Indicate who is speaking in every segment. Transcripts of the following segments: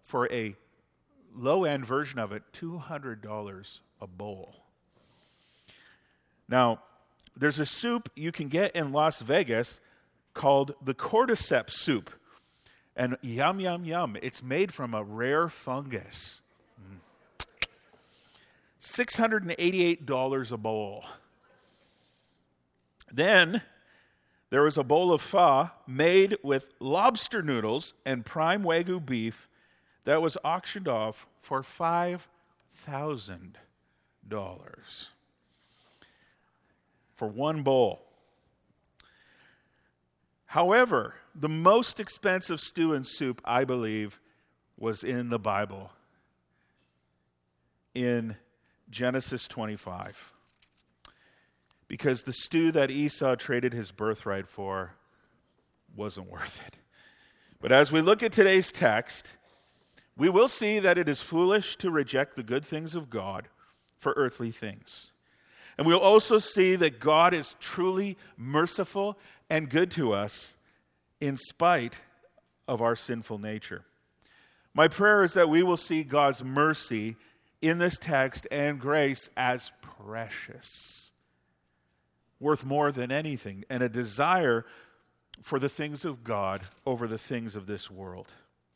Speaker 1: for a low-end version of it, $200 a bowl. Now, there's a soup you can get in Las Vegas called the cordyceps soup. And yum, yum, yum. It's made from a rare fungus. $688 a bowl. Then there was a bowl of pho made with lobster noodles and prime Wagyu beef that was auctioned off for $5,000 for one bowl. However, the most expensive stew and soup, I believe, was in the Bible, in Genesis 25. Because the stew that Esau traded his birthright for wasn't worth it. But as we look at today's text, we will see that it is foolish to reject the good things of God for earthly things. And we'll also see that God is truly merciful and good to us in spite of our sinful nature. My prayer is that we will see God's mercy in this text and grace as precious, worth more than anything, and a desire for the things of God over the things of this world.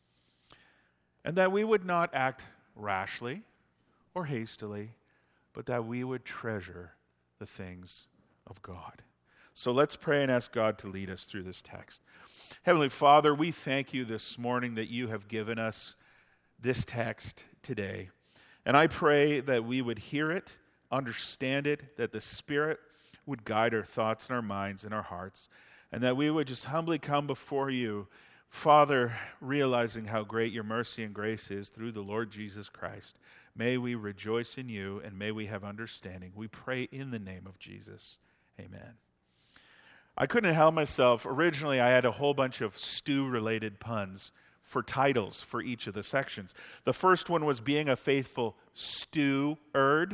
Speaker 1: And that we would not act rashly or hastily, but that we would treasure the things of God. So let's pray and ask God to lead us through this text. Heavenly Father, we thank you this morning that you have given us this text today. And I pray that we would hear it, understand it, that the Spirit would guide our thoughts and our minds and our hearts, and that we would just humbly come before you, Father, realizing how great your mercy and grace is through the Lord Jesus Christ. May we rejoice in you, and may we have understanding. We pray in the name of Jesus. Amen. I couldn't help myself. Originally, I had a whole bunch of stew-related puns for titles for each of the sections. The first one was being a faithful steward.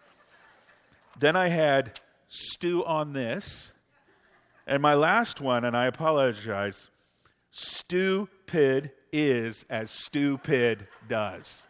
Speaker 1: Then I had stew on this. And my last one, and I apologize, stupid is as stupid does.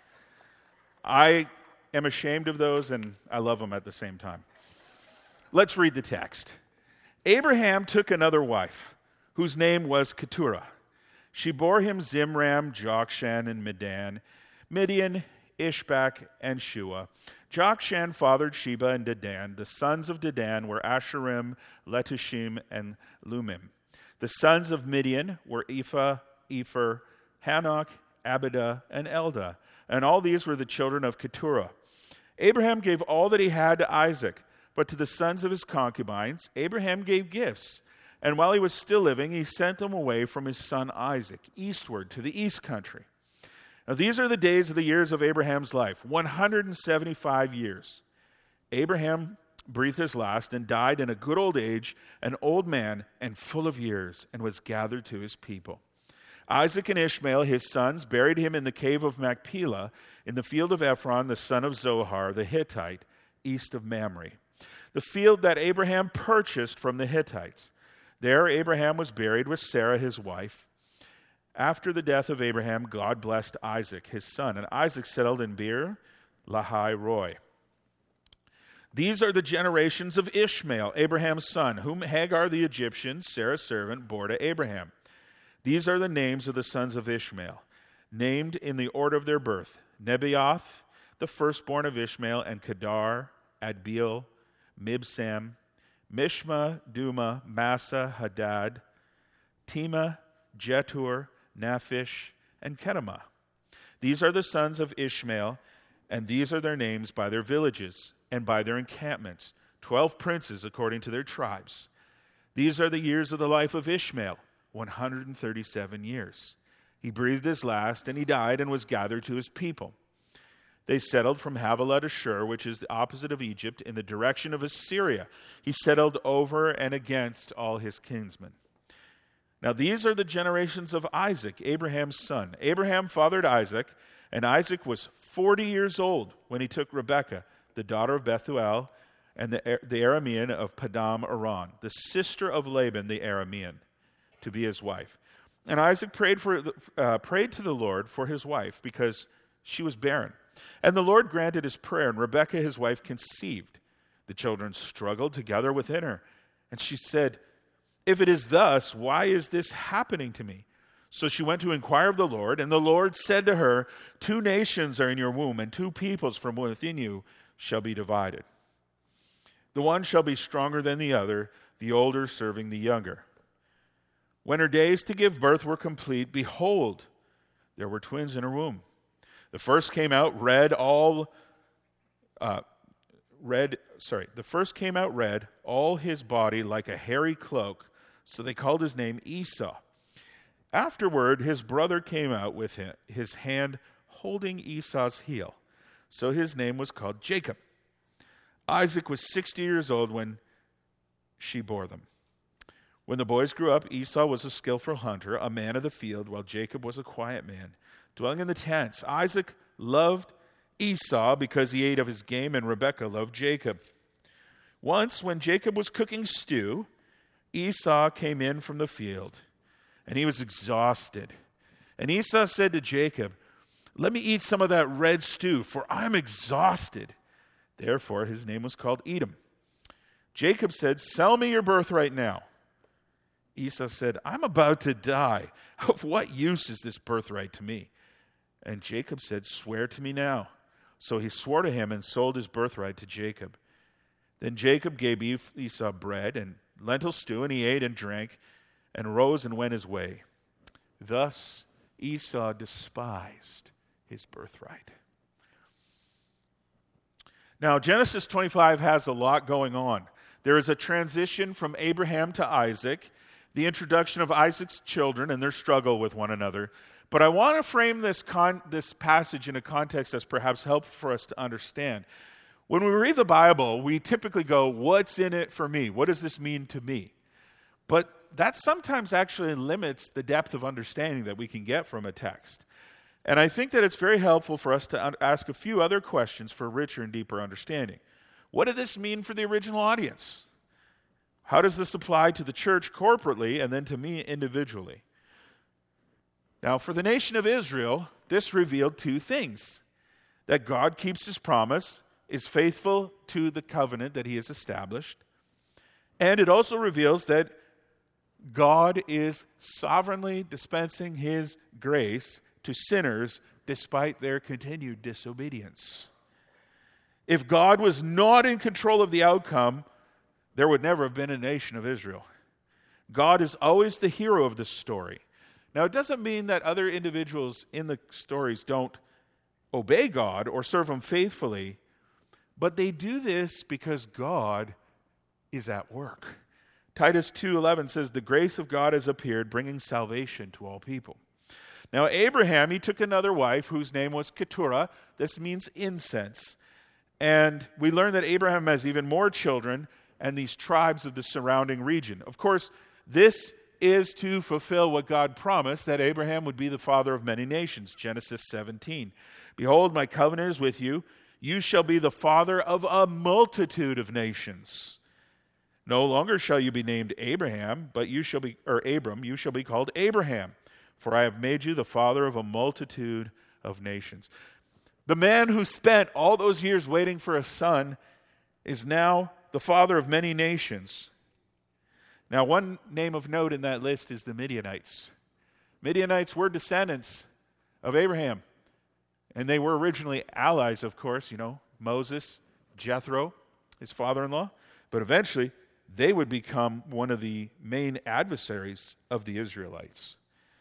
Speaker 1: I am ashamed of those, and I love them at the same time. Let's read the text. Abraham took another wife, whose name was Keturah. She bore him Zimram, Jokshan, and Medan, Midian, Ishbak, and Shua. Jokshan fathered Sheba and Dedan. The sons of Dedan were Asherim, Letushim, and Lumim. The sons of Midian were Ephah, Epher, Hanok, Abidah, and Eldah. And all these were the children of Keturah. Abraham gave all that he had to Isaac, but to the sons of his concubines, Abraham gave gifts. And while he was still living, he sent them away from his son Isaac, eastward to the east country. Now these are the days of the years of Abraham's life, 175 years. Abraham breathed his last and died in a good old age, an old man and full of years, and was gathered to his people. Isaac and Ishmael, his sons, buried him in the cave of Machpelah, in the field of Ephron, the son of Zohar, the Hittite, east of Mamre, the field that Abraham purchased from the Hittites. There Abraham was buried with Sarah, his wife. After the death of Abraham, God blessed Isaac, his son, and Isaac settled in Beer Lahai Roi. These are the generations of Ishmael, Abraham's son, whom Hagar the Egyptian, Sarah's servant, bore to Abraham. These are the names of the sons of Ishmael, named in the order of their birth: Nebaioth, the firstborn of Ishmael, and Kedar, Adbeel, Mibsam, Mishma, Duma, Massa, Hadad, Tema, Jetur, Naphish, and Kedemah. These are the sons of Ishmael, and these are their names by their villages and by their encampments, 12 princes according to their tribes. These are the years of the life of Ishmael, 137 years. He breathed his last, and he died and was gathered to his people. They settled from Havilah to Shur, which is the opposite of Egypt, in the direction of Assyria. He settled over and against all his kinsmen. Now these are the generations of Isaac, Abraham's son. Abraham fathered Isaac, and Isaac was 40 years old when he took Rebekah, the daughter of Bethuel, and the Aramean of Padam Aram, the sister of Laban the Aramean, to be his wife. And Isaac prayed to the Lord for his wife because she was barren. And the Lord granted his prayer, and Rebekah, his wife, conceived. The children struggled together within her. And she said, "If it is thus, why is this happening to me?" So she went to inquire of the Lord, and the Lord said to her, "Two nations are in your womb, and two peoples from within you shall be divided. The one shall be stronger than the other, the older serving the younger." When her days to give birth were complete, behold, there were twins in her womb. The first came out red, all his body like a hairy cloak, so they called his name Esau. Afterward, his brother came out with his hand holding Esau's heel, so his name was called Jacob. Isaac was 60 years old when she bore them. When the boys grew up, Esau was a skillful hunter, a man of the field, while Jacob was a quiet man, dwelling in the tents. Isaac loved Esau because he ate of his game, and Rebekah loved Jacob. Once, when Jacob was cooking stew, Esau came in from the field, and he was exhausted. And Esau said to Jacob, "Let me eat some of that red stew, for I am exhausted." Therefore, his name was called Edom. Jacob said, "Sell me your birthright now." Esau said, "I'm about to die. Of what use is this birthright to me?" And Jacob said, "Swear to me now." So he swore to him and sold his birthright to Jacob. Then Jacob gave Esau bread and lentil stew, and he ate and drank and rose and went his way. Thus Esau despised his birthright. Now, Genesis 25 has a lot going on. There is a transition from Abraham to Isaac, the introduction of Isaac's children and their struggle with one another. But I want to frame this passage in a context that's perhaps helpful for us to understand. When we read the Bible, we typically go, "What's in it for me? What does this mean to me?" But that sometimes actually limits the depth of understanding that we can get from a text. And I think that it's very helpful for us to ask a few other questions for richer and deeper understanding. What did this mean for the original audience? How does this apply to the church corporately and then to me individually? Now, for the nation of Israel, this revealed two things: that God keeps his promise, is faithful to the covenant that he has established, and it also reveals that God is sovereignly dispensing his grace to sinners despite their continued disobedience. If God was not in control of the outcome, there would never have been a nation of Israel. God is always the hero of this story. Now, it doesn't mean that other individuals in the stories don't obey God or serve him faithfully, but they do this because God is at work. Titus 2:11 says, "The grace of God has appeared, bringing salvation to all people." Now, Abraham, he took another wife whose name was Keturah. This means incense. And we learn that Abraham has even more children and these tribes of the surrounding region. Of course, this is to fulfill what God promised, that Abraham would be the father of many nations. Genesis 17. "Behold, my covenant is with you. You shall be the father of a multitude of nations. No longer shall you be named Abraham, but you shall be, or Abram, you shall be called Abraham, for I have made you the father of a multitude of nations." The man who spent all those years waiting for a son is now the father of many nations. Now, one name of note in that list is the Midianites. Midianites were descendants of Abraham, and they were originally allies, of course, Moses, Jethro, his father-in-law, but eventually they would become one of the main adversaries of the Israelites.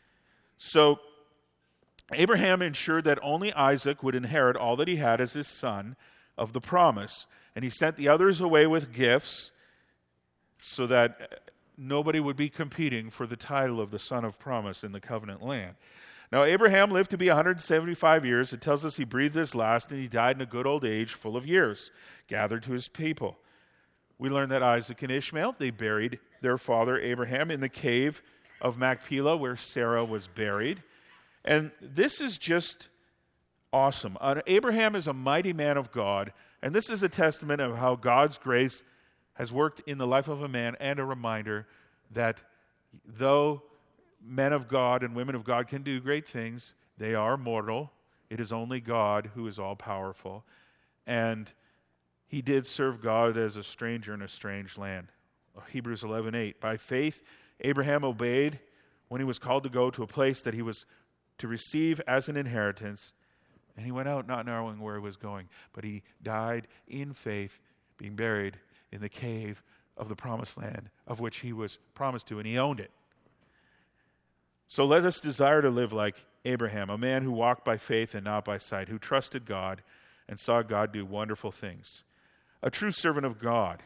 Speaker 1: So Abraham ensured that only Isaac would inherit all that he had as his son of the promise, and he sent the others away with gifts so that nobody would be competing for the title of the son of promise in the covenant land. Now, Abraham lived to be 175 years. It tells us he breathed his last, and he died in a good old age, full of years, gathered to his people. We learn that Isaac and Ishmael, they buried their father Abraham in the cave of Machpelah, where Sarah was buried. And this is just awesome. Abraham is a mighty man of God, and this is a testament of how God's grace has worked in the life of a man, and a reminder that though men of God and women of God can do great things. They are mortal. It is only God who is all-powerful. And he did serve God as a stranger in a strange land. Hebrews 11:8. By faith, Abraham obeyed when he was called to go to a place that he was to receive as an inheritance. And he went out not knowing where he was going. But he died in faith, being buried in the cave of the promised land of which he was promised to, and he owned it. So let us desire to live like Abraham, a man who walked by faith and not by sight, who trusted God and saw God do wonderful things. A true servant of God.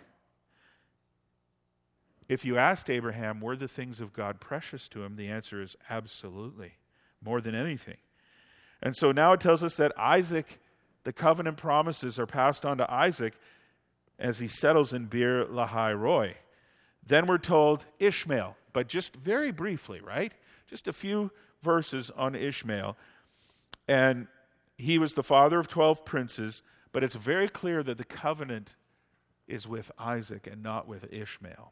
Speaker 1: If you asked Abraham, were the things of God precious to him, the answer is absolutely, more than anything. And so now it tells us that Isaac, the covenant promises are passed on to Isaac as he settles in Beer Lahai Roi. Then we're told Ishmael, but just very briefly, right? Just a few verses on Ishmael. And he was the father of 12 princes, but it's very clear that the covenant is with Isaac and not with Ishmael.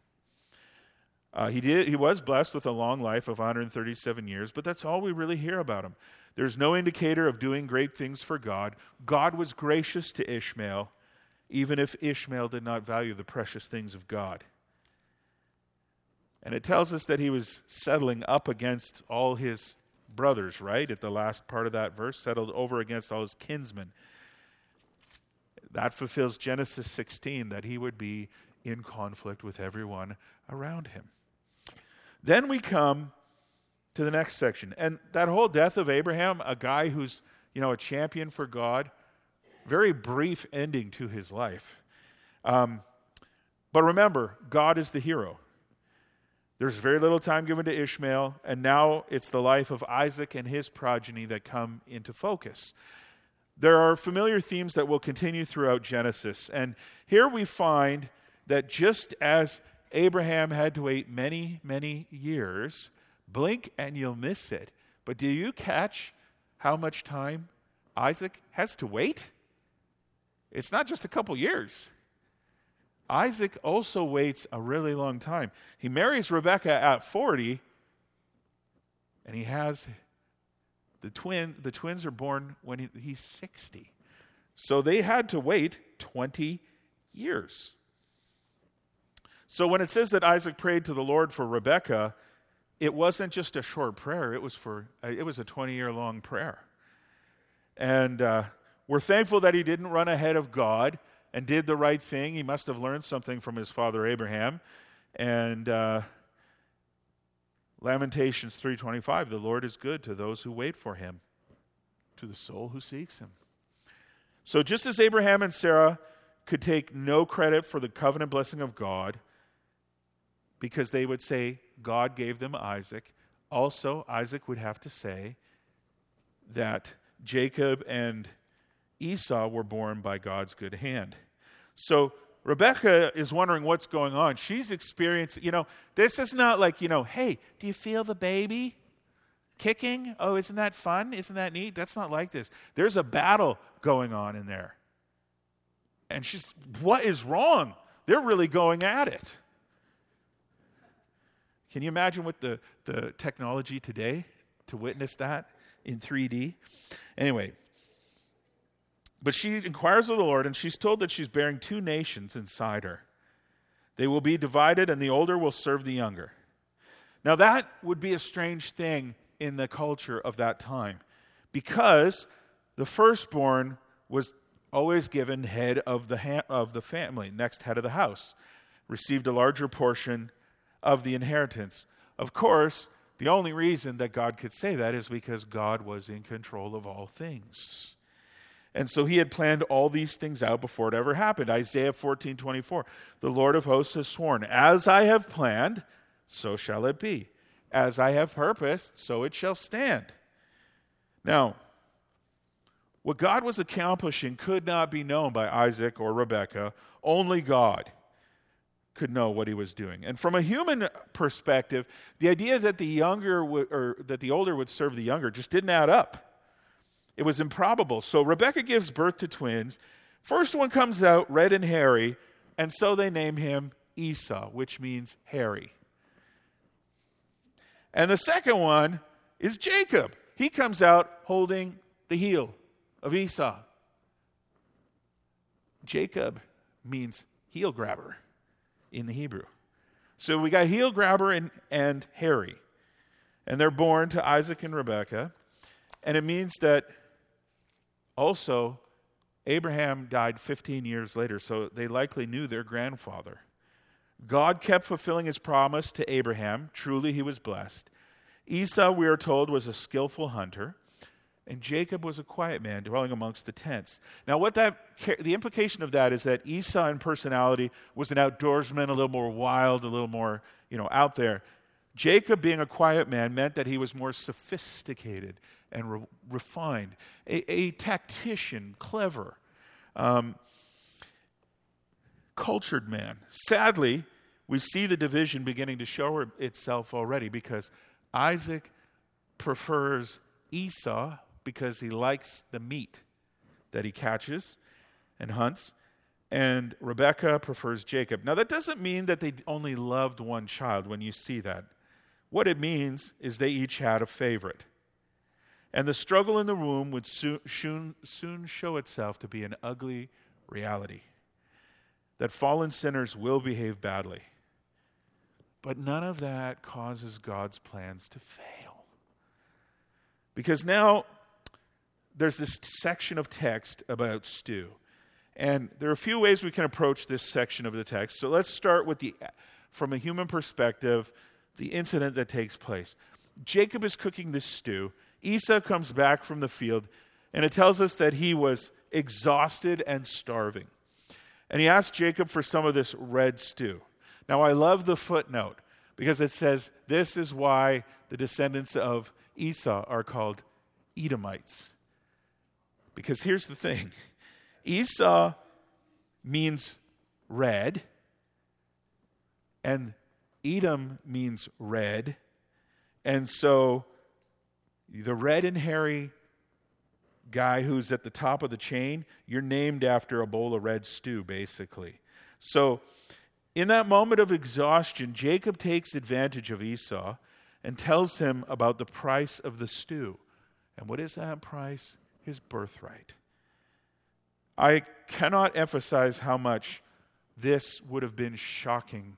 Speaker 1: He was blessed with a long life of 137 years, but that's all we really hear about him. There's no indicator of doing great things for God. God was gracious to Ishmael, even if Ishmael did not value the precious things of God. And it tells us that he was settling up against all his brothers, right? At the last part of that verse, settled over against all his kinsmen. That fulfills Genesis 16, that he would be in conflict with everyone around him. Then we come to the next section. And that whole death of Abraham, a guy who's, a champion for God, very brief ending to his life. But remember, God is the hero. There's very little time given to Ishmael, and now it's the life of Isaac and his progeny that come into focus. There are familiar themes that will continue throughout Genesis, and here we find that just as Abraham had to wait many, many years, blink and you'll miss it. But do you catch how much time Isaac has to wait? It's not just a couple years. Isaac also waits a really long time. He marries Rebekah at 40, and he has the twins are born when he's 60. So they had to wait 20 years. So when it says that Isaac prayed to the Lord for Rebekah, it wasn't just a short prayer. It was a 20-year-long prayer. And we're thankful that he didn't run ahead of God and did the right thing. He must have learned something from his father Abraham. And Lamentations 3:25, the Lord is good to those who wait for him, to the soul who seeks him. So just as Abraham and Sarah could take no credit for the covenant blessing of God, because they would say God gave them Isaac, also Isaac would have to say that Jacob and Esau were born by God's good hand. So Rebekah is wondering what's going on. She's experienced, this is not like, hey, do you feel the baby kicking? Oh, isn't that fun? Isn't that neat? That's not like this. There's a battle going on in there. And she's, what is wrong? They're really going at it. Can you imagine with the technology today to witness that in 3D? Anyway, but she inquires of the Lord, and she's told that she's bearing two nations inside her. They will be divided, and the older will serve the younger. Now that would be a strange thing in the culture of that time, because the firstborn was always given head of the family, next head of the house, received a larger portion of the inheritance. Of course, the only reason that God could say that is because God was in control of all things. And so he had planned all these things out before it ever happened. Isaiah 14:24, the Lord of hosts has sworn, as I have planned, so shall it be. As I have purposed, so it shall stand. Now, what God was accomplishing could not be known by Isaac or Rebekah. Only God could know what he was doing. And from a human perspective, the idea that the older would serve the younger just didn't add up. It was improbable. So Rebekah gives birth to twins. First one comes out red and hairy, and so they name him Esau, which means hairy. And the second one is Jacob. He comes out holding the heel of Esau. Jacob means heel grabber in the Hebrew. So we got heel grabber and hairy. And they're born to Isaac and Rebekah. And it means that also Abraham died 15 years later, so they likely knew their grandfather. God kept fulfilling his promise to Abraham. Truly, he was blessed. Esau, we are told, was a skillful hunter, and Jacob was a quiet man dwelling amongst the tents. Now, the implication of that is that Esau in personality was an outdoorsman, a little more wild, a little more, out there. Jacob, being a quiet man, meant that he was more sophisticated and refined, a tactician, clever, cultured man. Sadly, we see the division beginning to show itself already because Isaac prefers Esau because he likes the meat that he catches and hunts, and Rebekah prefers Jacob. Now, that doesn't mean that they only loved one child when you see that. What it means is they each had a favorite. And the struggle in the womb would soon show itself to be an ugly reality. That fallen sinners will behave badly. But none of that causes God's plans to fail. Because now there's this section of text about stew. And there are a few ways we can approach this section of the text. So let's start with from a human perspective, the incident that takes place. Jacob is cooking this stew. Esau comes back from the field, and it tells us that he was exhausted and starving. And he asked Jacob for some of this red stew. Now, I love the footnote because it says this is why the descendants of Esau are called Edomites. Because here's the thing. Esau means red, and Edom means red. And so the red and hairy guy who's at the top of the chain, you're named after a bowl of red stew, basically. So in that moment of exhaustion, Jacob takes advantage of Esau and tells him about the price of the stew. And what is that price? His birthright. I cannot emphasize how much this would have been shocking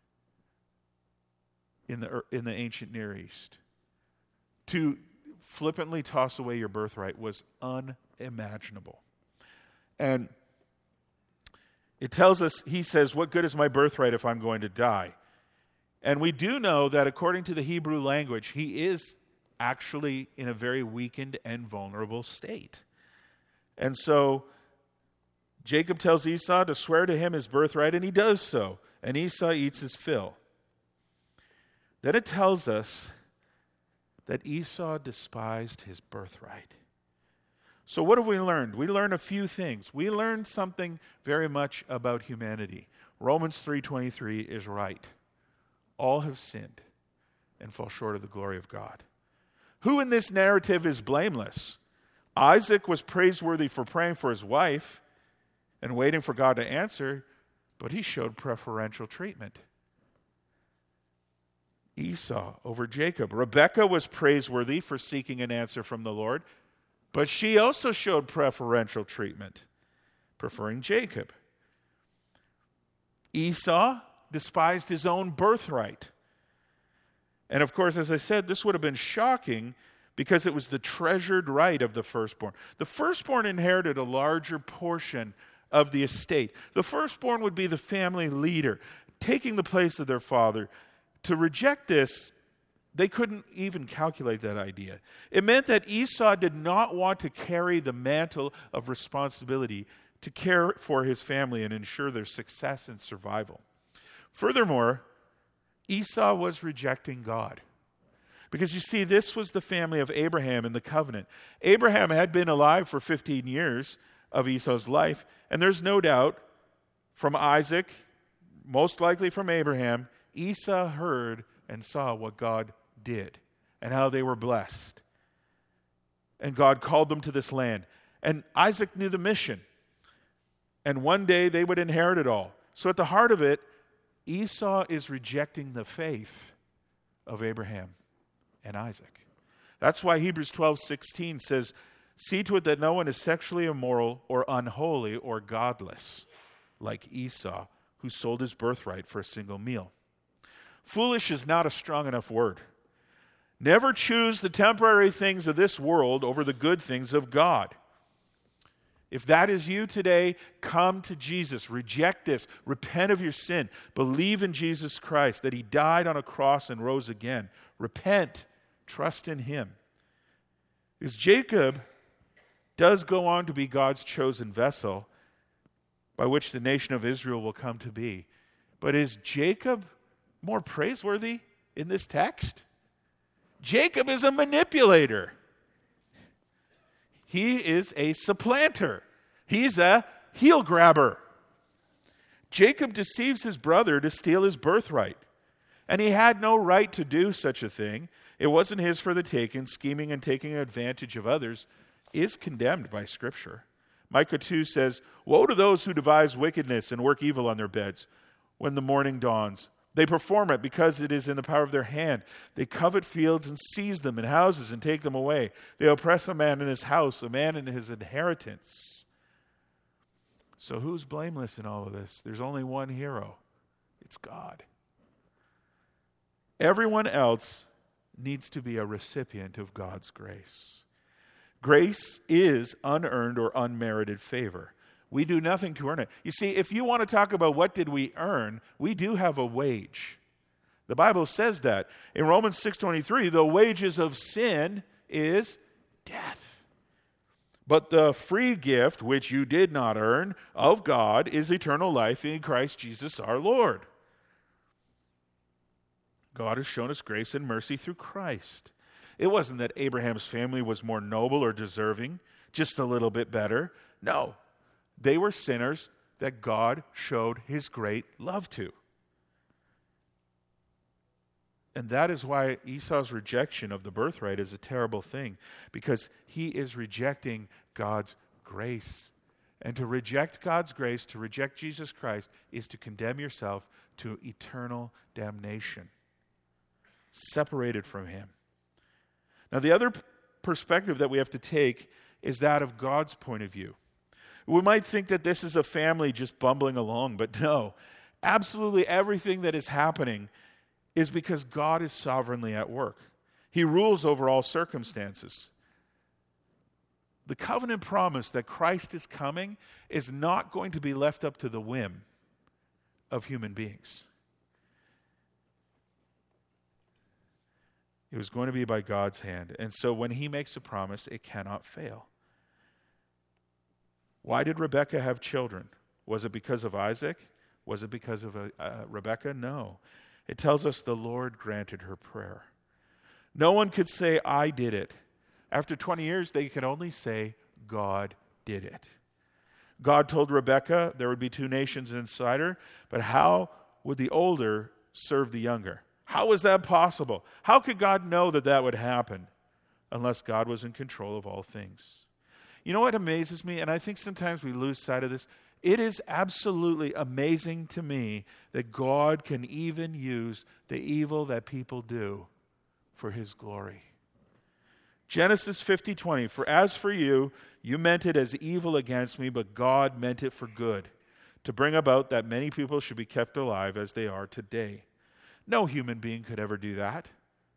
Speaker 1: in the ancient Near East. To flippantly toss away your birthright was unimaginable. And it tells us, he says, what good is my birthright if I'm going to die? And we do know that according to the Hebrew language, he is actually in a very weakened and vulnerable state. And so Jacob tells Esau to swear to him his birthright, and he does so. And Esau eats his fill. Then it tells us that Esau despised his birthright. So what have we learned? We learned a few things. We learned something very much about humanity. Romans 3:23 is right. All have sinned and fall short of the glory of God. Who in this narrative is blameless? Isaac was praiseworthy for praying for his wife and waiting for God to answer, but he showed preferential treatment. Esau over Jacob. Rebekah was praiseworthy for seeking an answer from the Lord, but she also showed preferential treatment, preferring Jacob. Esau despised his own birthright. And of course, as I said, this would have been shocking because it was the treasured right of the firstborn. The firstborn inherited a larger portion of the estate. The firstborn would be the family leader, taking the place of their father. To reject this, they couldn't even calculate that idea. It meant that Esau did not want to carry the mantle of responsibility to care for his family and ensure their success and survival. Furthermore, Esau was rejecting God. Because you see, this was the family of Abraham in the covenant. Abraham had been alive for 15 years of Esau's life, and there's no doubt from Isaac, most likely from Abraham, Esau heard and saw what God did and how they were blessed. And God called them to this land. And Isaac knew the mission. And one day they would inherit it all. So at the heart of it, Esau is rejecting the faith of Abraham. and Isaac. That's why Hebrews 12:16 says, see to it that no one is sexually immoral or unholy or godless, like Esau, who sold his birthright for a single meal. Foolish is not a strong enough word. Never choose the temporary things of this world over the good things of God. If that is you today, come to Jesus. Reject this. Repent of your sin. Believe in Jesus Christ, that he died on a cross and rose again. Repent. Trust in him. Because Jacob does go on to be God's chosen vessel by which the nation of Israel will come to be. But is Jacob more praiseworthy in this text? Jacob is a manipulator. He is a supplanter. He's a heel grabber. Jacob deceives his brother to steal his birthright. And he had no right to do such a thing. It wasn't his for the taking. Scheming and taking advantage of others is condemned by Scripture. Micah 2 says, woe to those who devise wickedness and work evil on their beds when the morning dawns. They perform it because it is in the power of their hand. They covet fields and seize them, and houses and take them away. They oppress a man in his house, a man in his inheritance. So who's blameless in all of this? There's only one hero. It's God. Everyone else needs to be a recipient of God's grace. Grace is unearned or unmerited favor. We do nothing to earn it. You see, if you want to talk about what did we earn, we do have a wage. The Bible says that. In Romans 6:23, the wages of sin is death. But the free gift, which you did not earn, of God is eternal life in Christ Jesus our Lord. God has shown us grace and mercy through Christ. It wasn't that Abraham's family was more noble or deserving, just a little bit better. No. They were sinners that God showed his great love to. And that is why Esau's rejection of the birthright is a terrible thing, because he is rejecting God's grace. And to reject God's grace, to reject Jesus Christ, is to condemn yourself to eternal damnation, separated from him. Now, the other perspective that we have to take is that of God's point of view. We might think that this is a family just bumbling along, but no. Absolutely everything that is happening is because God is sovereignly at work. He rules over all circumstances. The covenant promise that Christ is coming is not going to be left up to the whim of human beings. It was going to be by God's hand. And so when he makes a promise, it cannot fail. Why did Rebekah have children? Was it because of Isaac? Was it because of Rebekah? No. It tells us the Lord granted her prayer. No one could say, I did it. After 20 years, they could only say, God did it. God told Rebekah there would be two nations inside her, but how would the older serve the younger? How was that possible? How could God know that that would happen unless God was in control of all things? You know what amazes me, and I think sometimes we lose sight of this? It is absolutely amazing to me that God can even use the evil that people do for his glory. Genesis 50:20, for as for you, you meant it as evil against me, but God meant it for good, to bring about that many people should be kept alive as they are today. No human being could ever do that.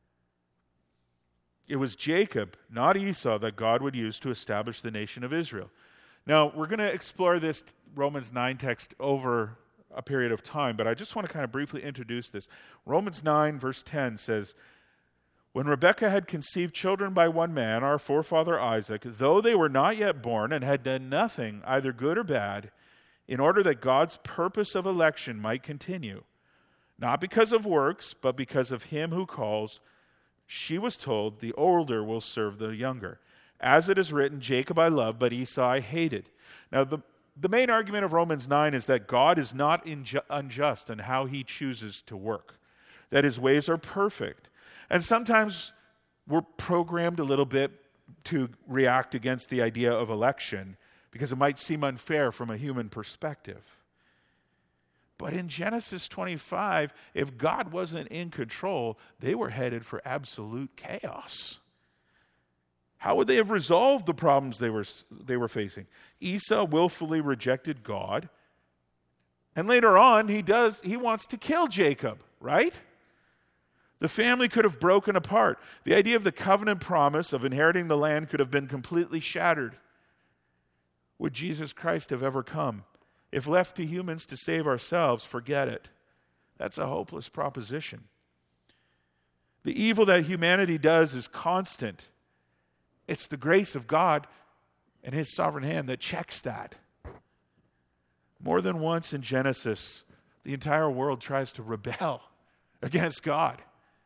Speaker 1: It was Jacob, not Esau, that God would use to establish the nation of Israel. Now, we're going to explore this Romans 9 text over a period of time, but I just want to kind of briefly introduce this. Romans 9, verse 10 says, when Rebekah had conceived children by one man, our forefather Isaac, though they were not yet born and had done nothing, either good or bad, in order that God's purpose of election might continue, not because of works, but because of him who calls, she was told, the older will serve the younger. As it is written, Jacob I loved, but Esau I hated. Now, the main argument of Romans 9 is that God is not unjust in how he chooses to work, that his ways are perfect. And sometimes we're programmed a little bit to react against the idea of election because it might seem unfair from a human perspective. But in Genesis 25, if God wasn't in control, they were headed for absolute chaos. How would they have resolved the problems they were facing? Esau willfully rejected God. And later on, he wants to kill Jacob, right? The family could have broken apart. The idea of the covenant promise of inheriting the land could have been completely shattered. Would Jesus Christ have ever come? If left to humans to save ourselves, forget it. That's a hopeless proposition. The evil that humanity does is constant. It's the grace of God and His sovereign hand that checks that. More than once in Genesis, the entire world tries to rebel against God.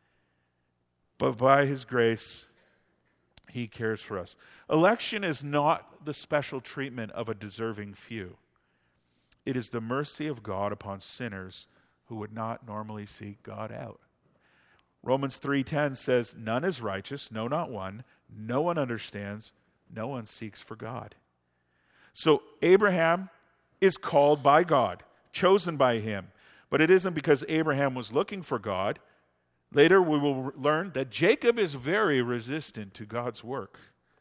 Speaker 1: But by His grace, He cares for us. Election is not the special treatment of a deserving few. It is the mercy of God upon sinners who would not normally seek God out. Romans 3:10 says, "None is righteous, no, not one. No one understands, no one seeks for God." So Abraham is called by God, chosen by Him. But it isn't because Abraham was looking for God. Later we will learn that Jacob is very resistant to God's work.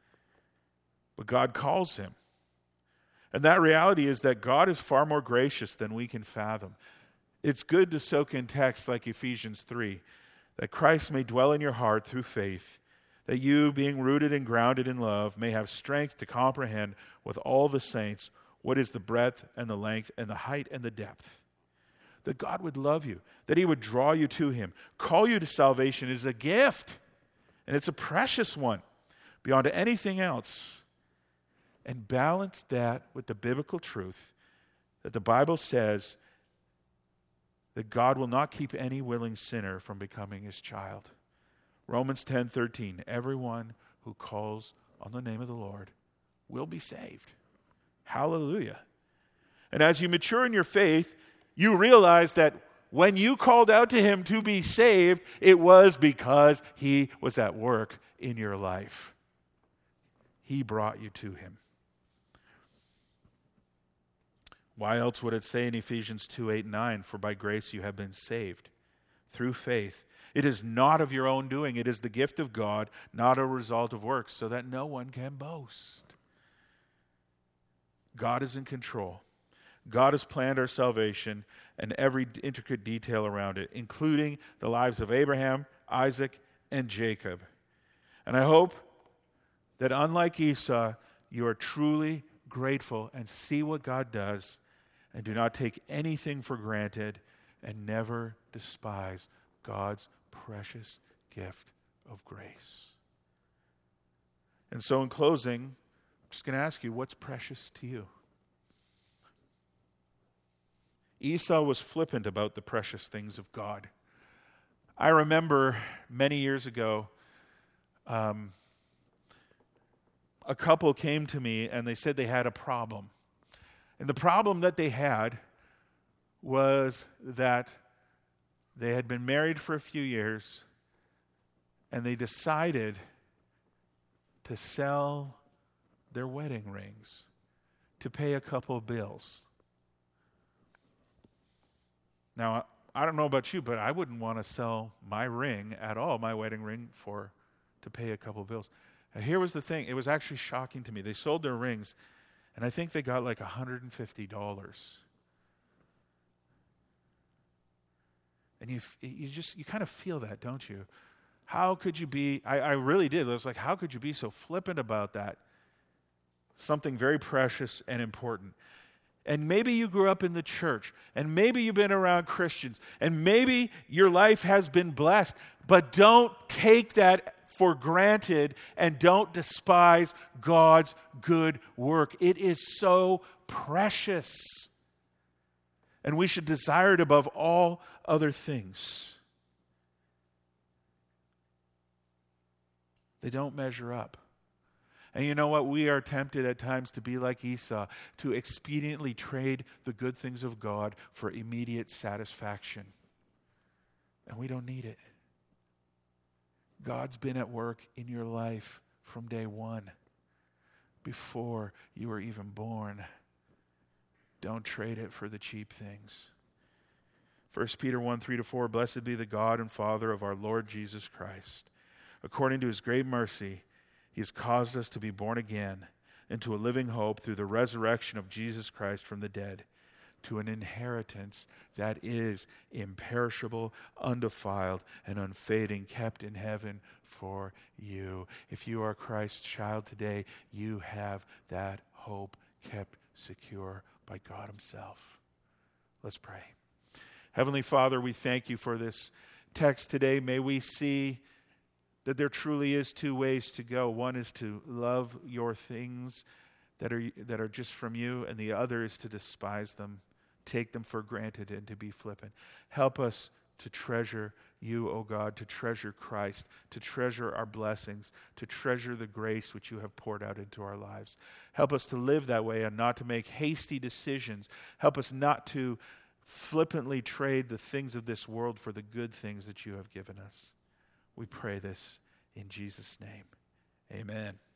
Speaker 1: But God calls him. And that reality is that God is far more gracious than we can fathom. It's good to soak in texts like Ephesians 3, that Christ may dwell in your heart through faith, that you, being rooted and grounded in love, may have strength to comprehend with all the saints what is the breadth and the length and the height and the depth. That God would love you, that He would draw you to Him. Call you to salvation is a gift, and it's a precious one beyond anything else. And balance that with the biblical truth that the Bible says that God will not keep any willing sinner from becoming His child. Romans 10:13, everyone who calls on the name of the Lord will be saved. Hallelujah. And as you mature in your faith, you realize that when you called out to Him to be saved, it was because He was at work in your life. He brought you to Him. Why else would it say in Ephesians 2:8-9, for by grace you have been saved through faith. It is not of your own doing. It is the gift of God, not a result of works, so that no one can boast. God is in control. God has planned our salvation and every intricate detail around it, including the lives of Abraham, Isaac, and Jacob. And I hope that unlike Esau, you are truly grateful and see what God does and do not take anything for granted and never despise God's precious gift of grace. And so in closing, I'm just going to ask you, what's precious to you? Esau was flippant about the precious things of God. I remember many years ago, a couple came to me and they said they had a problem. And the problem that they had was that they had been married for a few years and they decided to sell their wedding rings to pay a couple of bills. Now, I don't know about you, but I wouldn't want to sell my ring at all, my wedding ring, to pay a couple of bills. And here was the thing. It was actually shocking to me. They sold their rings, and I think they got like $150. And you kind of feel that, don't you? How could you be, I really did. I was like, how could you be so flippant about that? Something very precious and important. And maybe you grew up in the church, and maybe you've been around Christians, and maybe your life has been blessed, but don't take that for granted and don't despise God's good work. It is so precious. And we should desire it above all other things. They don't measure up. And you know what? We are tempted at times to be like Esau, to expediently trade the good things of God for immediate satisfaction. And we don't need it. God's been at work in your life from day one, before you were even born. Don't trade it for the cheap things. 1 Peter 1:3-4, blessed be the God and Father of our Lord Jesus Christ. According to his great mercy, he has caused us to be born again into a living hope through the resurrection of Jesus Christ from the dead, to an inheritance that is imperishable, undefiled, and unfading, kept in heaven for you. If you are Christ's child today, you have that hope kept secure by God himself. Let's pray. Heavenly Father, we thank you for this text today. May we see that there truly is two ways to go. One is to love your things that are just from you, and the other is to despise them, take them for granted, and to be flippant. Help us to treasure you, O God, to treasure Christ, to treasure our blessings, to treasure the grace which you have poured out into our lives. Help us to live that way and not to make hasty decisions. Help us not to flippantly trade the things of this world for the good things that you have given us. We pray this in Jesus' name. Amen.